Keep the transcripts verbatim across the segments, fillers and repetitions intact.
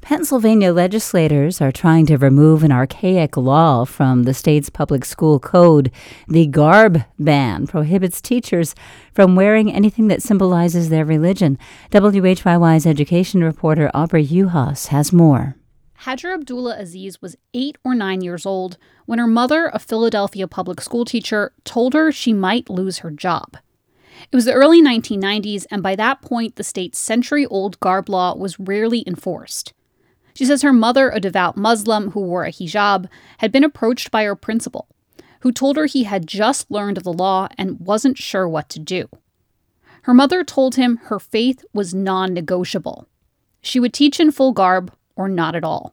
Pennsylvania legislators are trying to remove an archaic law from the state's public school code. The garb ban prohibits teachers from wearing anything that symbolizes their religion. W H Y Y's education reporter Aubrey Uhas has more. Hajar Abdullah Aziz was eight or nine years old when her mother, a Philadelphia public school teacher, told her she might lose her job. It was the early nineteen nineties, and by that point, the state's century-old garb law was rarely enforced. She says her mother, a devout Muslim who wore a hijab, had been approached by her principal, who told her he had just learned of the law and wasn't sure what to do. Her mother told him her faith was non-negotiable. She would teach in full garb or not at all.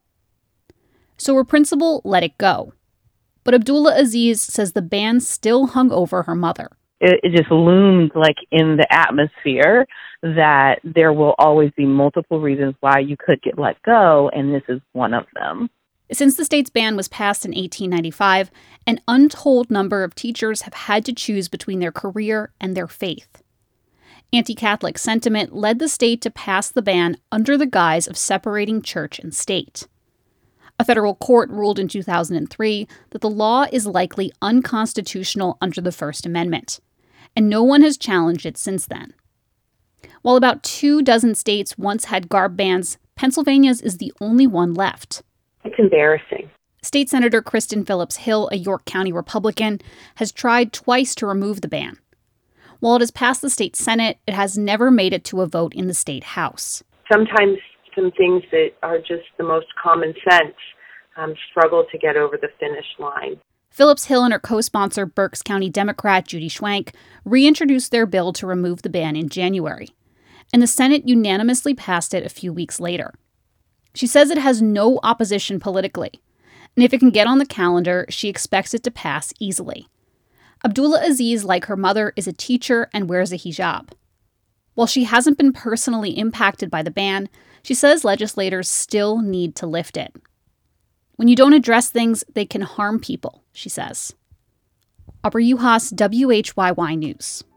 So her principal let it go. But Abdullah Aziz says the ban still hung over her mother. It, it just loomed like in the atmosphere that there will always be multiple reasons why you could get let go, and this is one of them. Since the state's ban was passed in eighteen ninety-five, an untold number of teachers have had to choose between their career and their faith. Anti-Catholic sentiment led the state to pass the ban under the guise of separating church and state. A federal court ruled in two thousand three that the law is likely unconstitutional under the First Amendment, and no one has challenged it since then. While about two dozen states once had garb bans, Pennsylvania's is the only one left. It's embarrassing. State Senator Kristen Phillips Hill, a York County Republican, has tried twice to remove the ban. While it has passed the state Senate, it has never made it to a vote in the state House. Sometimes some things that are just the most common sense um, struggle to get over the finish line. Phillips Hill and her co-sponsor, Berks County Democrat Judy Schwank, reintroduced their bill to remove the ban in January, and the Senate unanimously passed it a few weeks later. She says it has no opposition politically, and if it can get on the calendar, she expects it to pass easily. Abdullah Aziz, like her mother, is a teacher and wears a hijab. While she hasn't been personally impacted by the ban, she says legislators still need to lift it. When you don't address things, they can harm people, she says. Aubrey Uhas, W H Y Y News.